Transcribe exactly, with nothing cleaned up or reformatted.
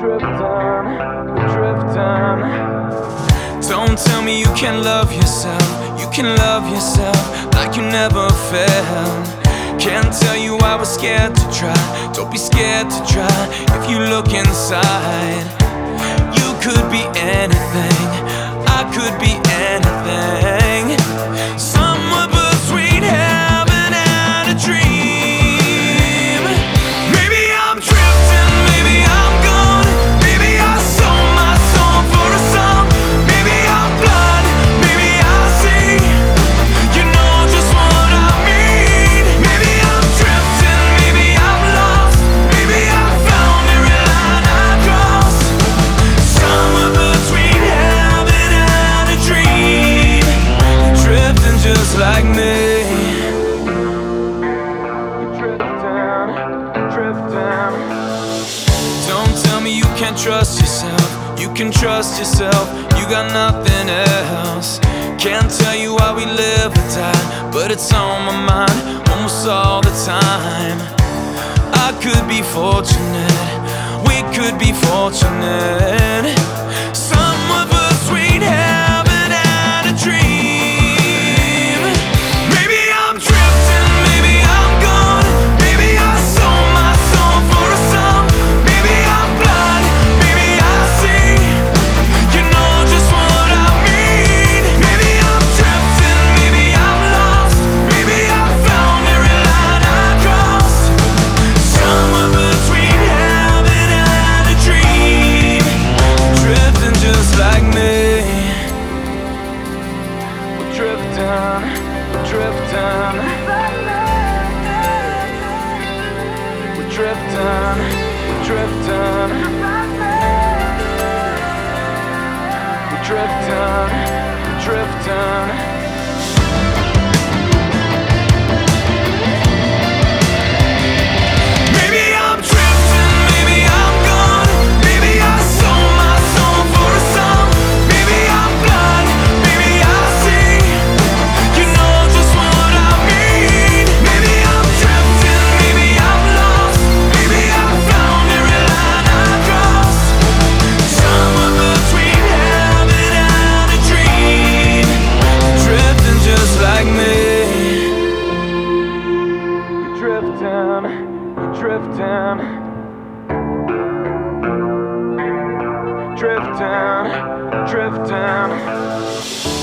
drifting, we're drifting. Don't tell me you can't love yourself. You can love yourself like you never felt. Can't tell you I was scared to try. Don't be scared to try. If you look inside, you could be anything. I could be anything. Somewhere between heaven and a dream. Maybe I'm drifting, maybe I'm gone. Maybe I sold my soul for a song. Maybe I'm blind, maybe I see. You know just what I mean. Maybe I'm drifting, maybe I'm lost. Maybe I found every line I cross. Somewhere between heaven and a dream. You're drifting just like me. You're drifting, drifting. Don't tell me you can't trust yourself. You can trust yourself, you got nothing else. Can't tell you why we live or die, but it's on my mind almost all the time. I could be fortunate, we could be fortunate. Somewhere between heaven and a dream. Maybe I'm drifting, maybe I'm gone. Maybe I sold my soul for a song. Maybe I'm blind, maybe I see. You know just what I mean. Maybe I'm drifting, maybe I'm lost. Maybe I found every line I crossed. Somewhere between heaven and a dream. Drifting just like me. We're drifting, we're drifting. We're drifting, we're drifting. We're drifting, we're drifting. Maybe I'm drifting, maybe I'm gone. Maybe I sold my soul for a song. Maybe I'm blind, maybe I see. You know just what I mean. Maybe I'm drifting, maybe I'm lost. Maybe I found every line I crossed. Somewhere between heaven and a dream. Drifting just like me. You're drifting, you're drifting. Drifting, drifting.